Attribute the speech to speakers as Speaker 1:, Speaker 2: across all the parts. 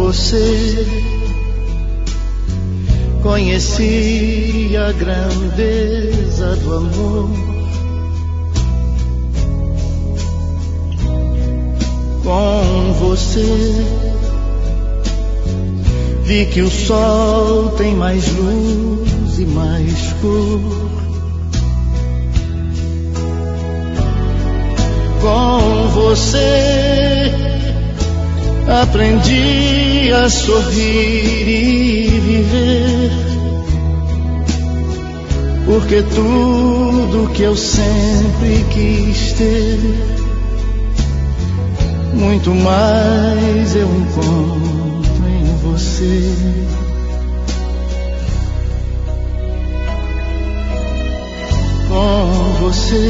Speaker 1: você conheci a grandeza do amor. Com você vi que o sol tem mais luz e mais cor. Com você aprendi a sorrir e viver, porque tudo que eu sempre quis ter, muito mais eu encontro em você. Com você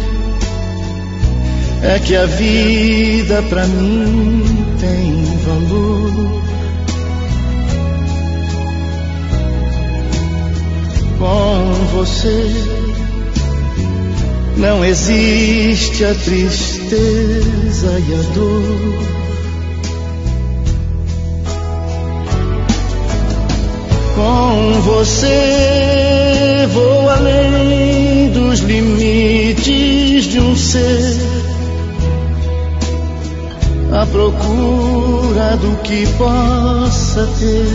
Speaker 1: é que a vida pra mim tem valor. Com você não existe a tristeza e a dor. Com você vou além dos limites de um ser, à procura do que possa ter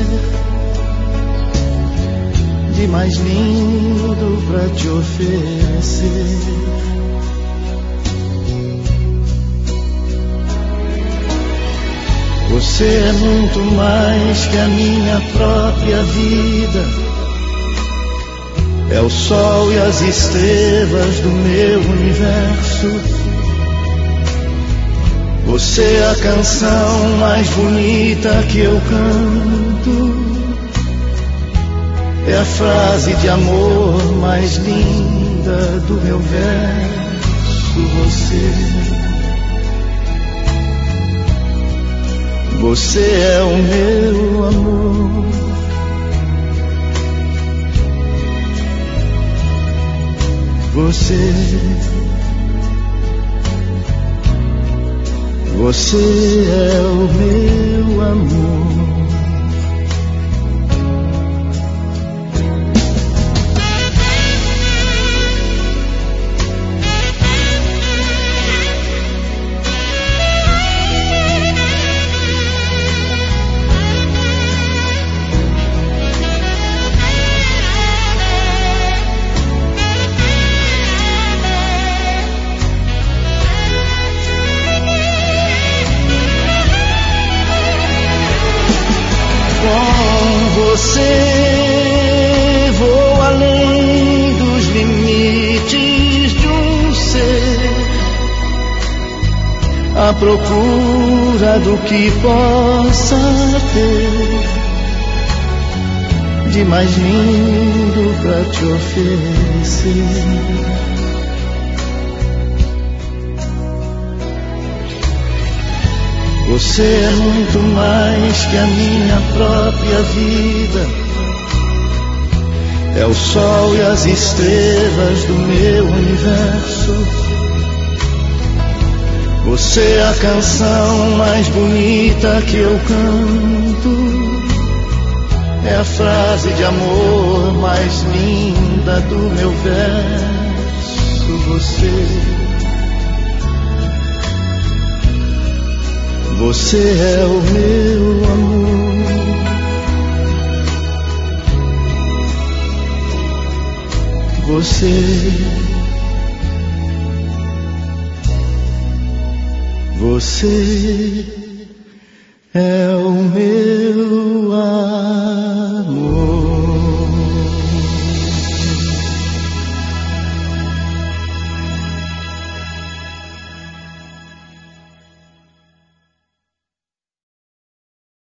Speaker 1: de mais lindo pra te oferecer. Você é muito mais que a minha própria vida, é o sol e as estrelas do meu universo. Você é a canção mais bonita que eu canto, é a frase de amor mais linda do meu verso. Você é o meu amor. Você é o meu amor. Você vou além dos limites de um ser, à procura do que possa ter de mais lindo pra te oferecer. Você é muito mais que a minha própria vida, é o sol e as estrelas do meu universo. Você é a canção mais bonita que eu canto, é a frase de amor mais linda do meu verso. Você é o meu amor. Você é o meu